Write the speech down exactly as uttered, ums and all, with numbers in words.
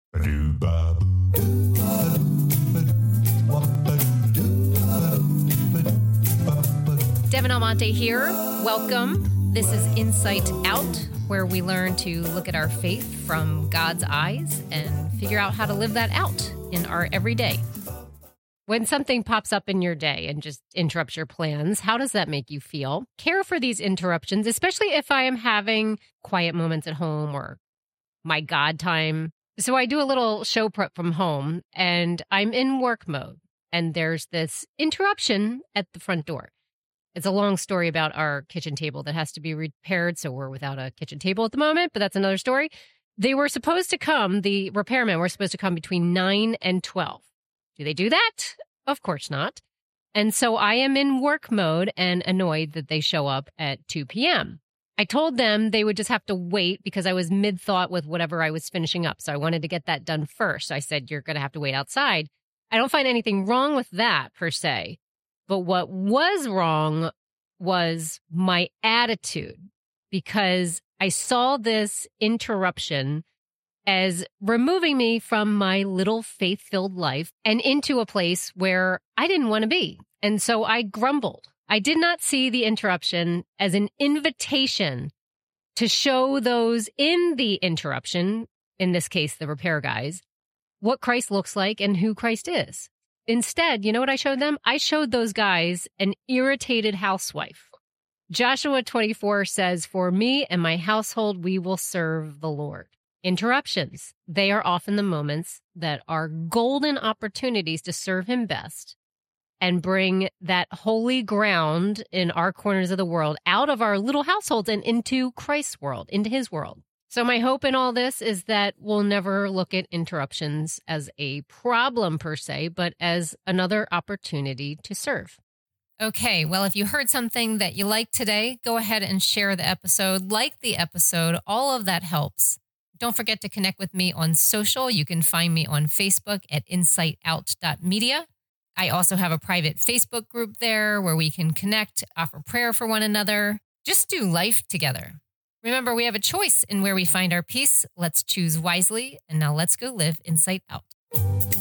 Devin Almonte here. Welcome. This is Insight Out, where we learn to look at our faith from God's eyes and figure out how to live that out in our everyday. When something pops up in your day and just interrupts your plans, how does that make you feel? Care for these interruptions, especially if I am having quiet moments at home or my God time. So I do a little show prep from home and I'm in work mode and there's this interruption at the front door. It's a long story about our kitchen table that has to be repaired. So we're without a kitchen table at the moment, but that's another story. They were supposed to come, the repairmen were supposed to come between nine and twelve. Do they do that? Of course not. And so I am in work mode and annoyed that they show up at two p.m. I told them they would just have to wait because I was mid-thought with whatever I was finishing up. So I wanted to get that done first. I said, you're going to have to wait outside. I don't find anything wrong with that per se. But what was wrong was my attitude, because I saw this interruption as removing me from my little faith-filled life and into a place where I didn't want to be. And so I grumbled. I did not see the interruption as an invitation to show those in the interruption, in this case, the repair guys, what Christ looks like and who Christ is. Instead, you know what I showed them? I showed those guys an irritated housewife. Joshua twenty-four says, "For me and my household, we will serve the Lord." Interruptions. They are often the moments that are golden opportunities to serve him best and bring that holy ground in our corners of the world out of our little households and into Christ's world, into his world. So my hope in all this is that we'll never look at interruptions as a problem per se, but as another opportunity to serve. Okay, well, if you heard something that you liked today, go ahead and share the episode, like the episode. All of that helps. Don't forget to connect with me on social. You can find me on Facebook at insight out dot media. I also have a private Facebook group there where we can connect, offer prayer for one another, just do life together. Remember, we have a choice in where we find our peace. Let's choose wisely. And now let's go live Insight Out.